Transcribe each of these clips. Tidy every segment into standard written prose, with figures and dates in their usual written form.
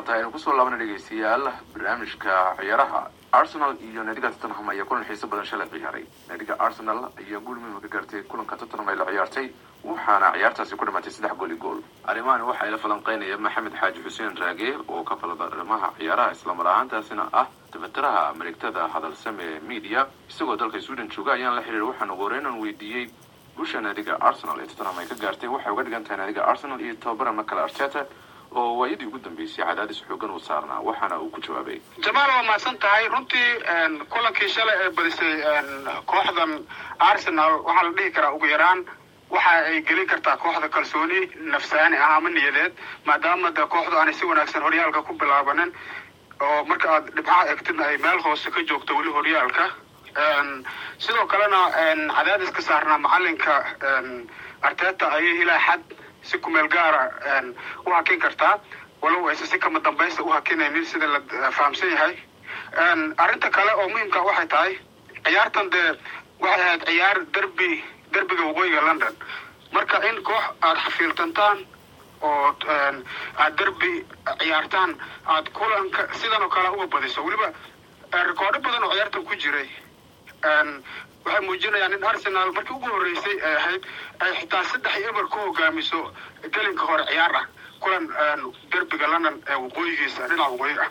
tahay inuu kusoo laabana dhegeystayaal barnaamijka ciyaaraha Arsenal iyo naadiga Tottenham ayaa kulan xiiso badan shalay ciyaaray. Naadiga Arsenal ayaa guul muhiim ka gaartay kulanka Tottenham ay la ciyaartay waxaana ciyaartaasi ku dhamaatay 3 gool. Arrimahan waxa ay la falanqeynayaan Maxamed Xaaji Xuseen Raage oo ka falada arrimaha ciyaaraha isla mar ahaantaasina ah tababaraha Amerikada hadalsame media isagoo dalka Sweden jooga ayaan la xiriiray waxaan ugu horreyn weydiiyay guusha naadiga Arsenal ee Tottenham ay ka gaartay waxay uga dhigan tahay naadiga Arsenal iyo tababara Mikel Arteta oo waayadii ugu dambeysay cadaadis xoogan u saarnaa waxaana uu ku jawaabay Jamaal waa maasan tahay runtii kulankii shalay ee badisay kooxdan Arsenal waxa la dhihi karaa ugu yaraan waxa ay gelin kartaa kooxda kalsooni nafsaani ama niyadeed maadaama kooxdu aanay si wanaagsan horyaalka ku bilaabanin oo marka aad dhibcaha eegtidna ay meel hoose ka joogto weli horyaalka sidoo kalena cadaadiska saarnaa macalinka Arteta ayay ilaa xad si ku meel gaara u hakin kartaa walow ay si kama dambaysta u hakinaynin sida la fahamsan yahay arinta kale oo muhiimka waxay tahay ciyaartan waxay ahayd ciyaar derbiga waqooyiga London marka in koox aad xafiiltantaan oo aad derbi ciyaartaan aad kulanka sidan oo kale uga badiso waliba rikoodho badan oo ciyaartan ku jiray waxay muujinayaan in Arsenal markii ugu horeysay ay xitaa 3-0 ku hogaamiso galinka hore ciyaar ah kulan derbiga London ee waqooyigiisa dhinaca waqooyiga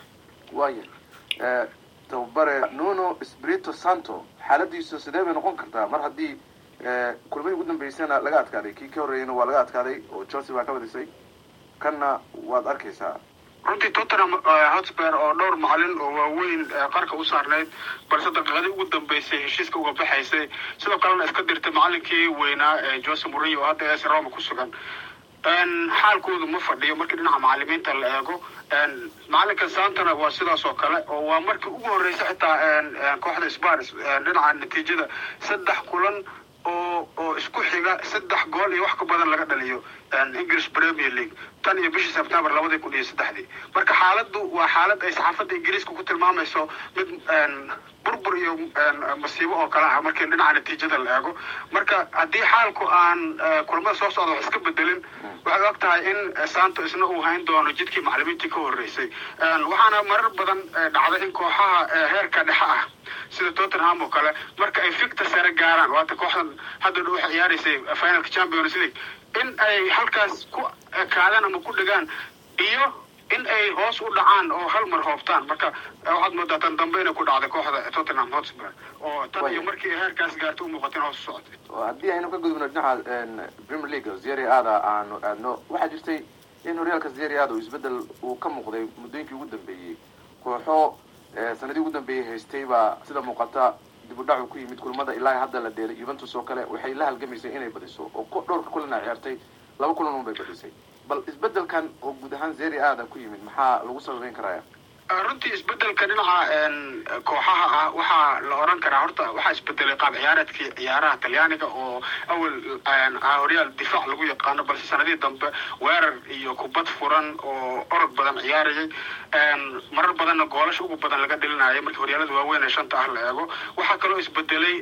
tababare Nuno Espirito Santo xaaladiisu sidee bay noqon kartaa mar haddii kulmada ugu dambeysana laga adkaaday kii ka horeeyayna waa laga adkaaday oo Chelsea baa ka badisay kana waad arkaysaa runtii Tottenham Hotspur oo dhowr macallin oo waaweyn qarka u saarneyd balse daqiiqadii ugu dambeysay heshiiska uga baxaysay sidoo kalena iska dirtay macallinkii weynaa Jose Mourinho oo hadda AS Roma ku sugan xaalkoodu ma fadhiyo markii dhinaca macallimiinta la eego macallinka Santana waa sidaas oo kale oo waa markii ugu horeysay xitaa kooxda Spurs dhinaca natiijada 3 kulan oo isku xiga 3 gool iyo wax ka badan laga dhaliyo English Premier League tan iyo bishii September 2003 marka xaaladdu waa xaalad ay saxaafadda Ingiriiska ku tilmaamayso mid burbur iyo masiibo oo kala ah markii dhinaca natiijada la eego marka haddii xaalku aan kulmada soo socdo iska bedelin waxay og tahay in Santo isna uu hayn doono jidkii macallimiintii ka horeysay waxaana marar badan dhacday in kooxaha heerka dhexe ah sida Tottenham oo kale marka ay fikta sare gaaraan waata kooxdan hadda u ciyaaraysay finalka Champions League in ay halkaas ku kaadaan ama ku dhigaan iyo in ay hoos u dhacaan oo hal mar hoobtaan marka waxaad moodaa tan dambe inay ku dhacday kooxda Tottenham Hotspur oo tan iyo markii ay heerkaas gaartay u muuqatay hoos u socotay haddii aynu ka gudubno dhinaca Premier League Serie A aanu aadno waxaa jirtay in horyaalka Serie A uu isbedel uu ka muuqday muddooyinkii ugu dambeeyay kooxo sanadii ugu dambeeyay haystay baa sida muuqata dib u dhac ku yimid kulmada ilaa hadda la dheelay Juventus oo kale waxay la halgamaysay inay badiso oo dhowr kulan ay ciyaartay 2 kulan oo bay badisay bal isbedelkan oo guud ahaan Serie A ku yimid maxaa lagu sababeyn karaa runtii isbedelka dhinaca kooxaha ah waxa la oran karaa horta waxa isbedelay qaab ciyaareedkii ciyaaraha Talyaaniga oo awal horyaal difaac lagu yaqaan balse sanadii dambe weerar iyo kubad furan oo orod badan ciyaarayay marar badan goolasho ugu badan laga dhilinayay markii horyaalada waaweyn ee shanta ah la eego waxa kale oo isbedelay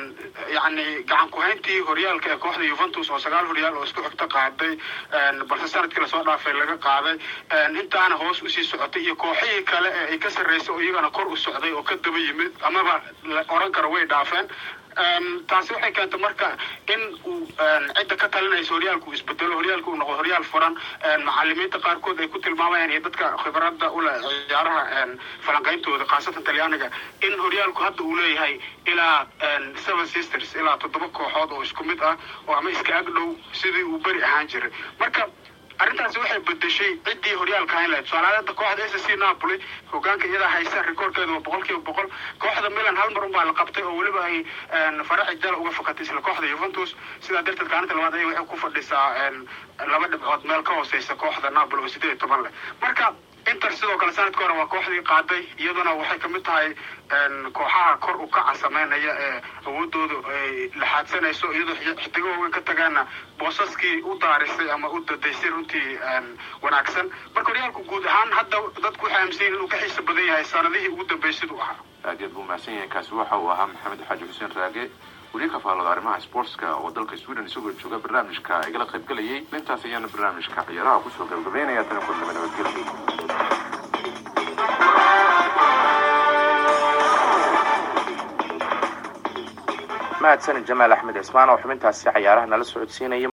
yani gacan ku hayntii horyaalka ee kooxda Juventus oo 9 horyaal oo isku xigta qaaday balse sanadkii la soo dhaafay laga qaaday intaana hoos u sii socotay iyo kooxihii kale ay ka sarreysay oo iyagana kor u socday oo ka daba yimid amaba la oran karo way dhaafeen taasi waxay keentay marka in uu cidda ka talinayso horyaalku isbedelo horyaalku uu noqdo horyaal furan macallimiinta qaarkood ay ku tilmaamayaan iyo dadka khibradda u leh ciyaaraha falanqayntooda khaasatan Talyaaniga in horyaalku hadda uu leeyahay ilaa 7 sisters ilaa 7 kooxood oo isku mid ah oo ama iska agdhow sidii uu bari ahaan jiray marka arrintaasi waxay bedeshay ciddii horyaalka hayn lahayd Soomaalida kooxda SC Napoli hogaanka iyada haysa rikoorkeedu 100% kooxda Milan hal mar baa la qabtay oo waliba ay farac dal uga fakatay isla kooxda Juventus sida darteed kaalinta labaad ay waxay ku fadhisaa 2 dhibcood meel ka hooseysa kooxda Napoli oo 18 leh marka Inter sidoo kale sanadkii hore waa kooxdii qaaday iyaduna waxay ka mid tahay kooxaha kor u kaca sameynaya ee awoodoodu ay la xaadsanayso iyadoo xidigo weyn ka tagaana boosaskii u daarisay ama u dadaysay runtii wanaagsan marka horyaalku guud ahaan hadda dadku waxay aaminsan inuu ka xiiso badan yahay sanadihii ugu dambeysay uu ahaa aad buu mahadsan yahay kaasi waxa uu ahaa Maxamed Xaaji Xuseen Raage ولي كفالة arrimaha sportska oo dalka Sweden isagoo jooga barnaamijka igala qayb galayay intaas ayaan barnaamijka ciyaaraha ku soo gabagabeynaya tan ku dhammaanayay mahadsanid Jamaal Axmed Ismaan oo xubintaasi ciyaaraha nala socodsiinaya.